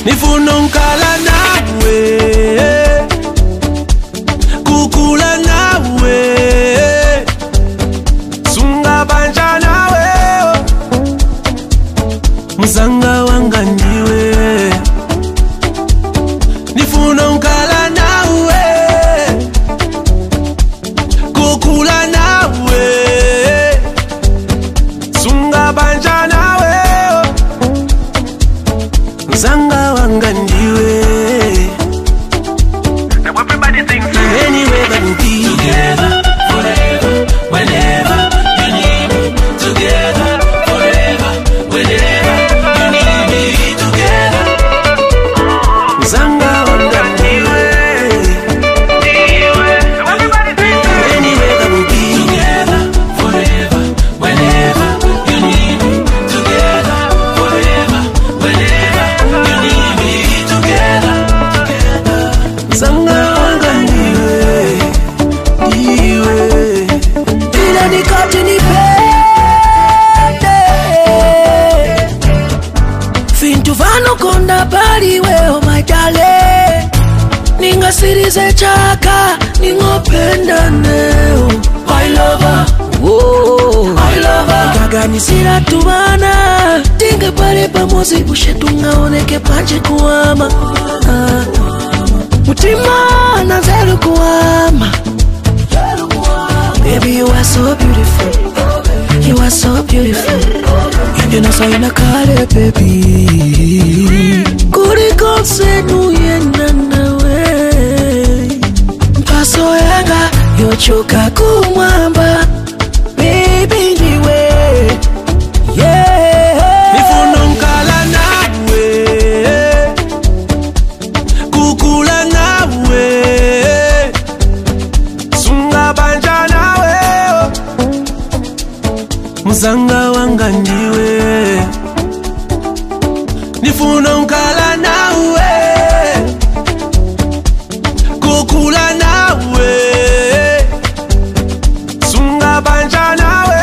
nifuna nkala nawe, kukula nawe, sunga banja nawe, muzanga wanga ndiwe, nifuna nkala nawe, kukula nawe, sunga banja nawe, muzanga wanga ndiwe. Now everybody sing Anyway that we'll be together forever, whenever you need me. Together forever, whenever you need me. Together, muzanga wanga ndiwe. everybody sing Anyway that we'll be together forever, whenever you need me. Together forever, whenever you need me. Together, muzanga wanga ndiwe, ndiwe. Ila nikati nipende Fintu vano konda bali weo my darling Ninga sirize chaka ningopenda neo My lover, oh my lover Kagani sila tubana Tinga pale pamozi ushetunga oneke panche kuama Mutima na zelu kuama Baby, you are so beautiful. You are so beautiful. You know, so in a car, baby. Kuri konse nuyenda nawe. Mpaso yanga, yochoka kumwamba. Baby, niwe. Yeah. Nifuna nkala nawe, kukula nawe, sunga banja nawe, muzanga wanga ndiwe. Nifuna nkala nawe, kukula nawe, sunga banja nawe,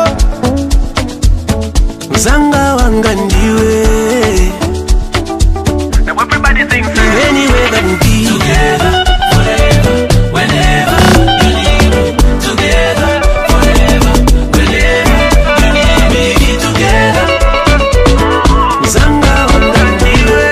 muzanga wanga ndiwe. now everybody sing Anyway that we'll be together forever, whenever you need me. Together forever, whenever you need me. Together, muzanga wanga ndiwe.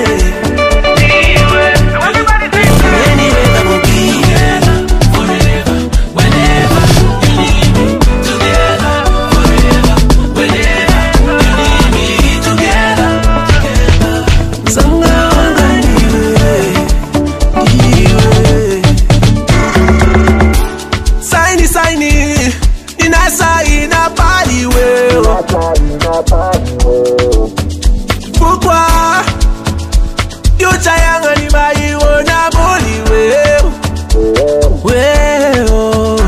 everybody sing Anyway that we'll be together forever, whenever you need me. Together forever, whenever you need me. Together, muzanga wanga ndiwe, ndiwe. Saini saini, inasa inapali wewe. Pourquoi? Yucha yanga ni maiona boli wewe. Wewe.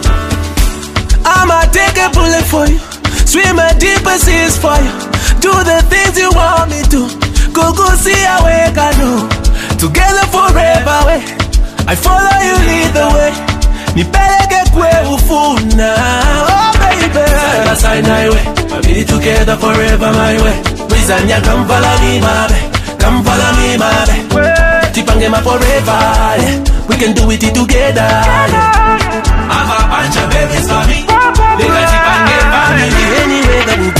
I'ma take a bullet for you. Swim a deeper seas for you. Do the things you want me to. Go see a way I know. Together forever way. I follow you, lead the way. Nipeleke kwe ufuna. Oh baby. Side by side my way. I'll be together forever my way. Wizanya come follow me my baby. Come follow me my baby. Tipange my forever. Yeah. We can do it together. Yeah. I've a bunch of babies for me. They got Tipange family. Anyway that we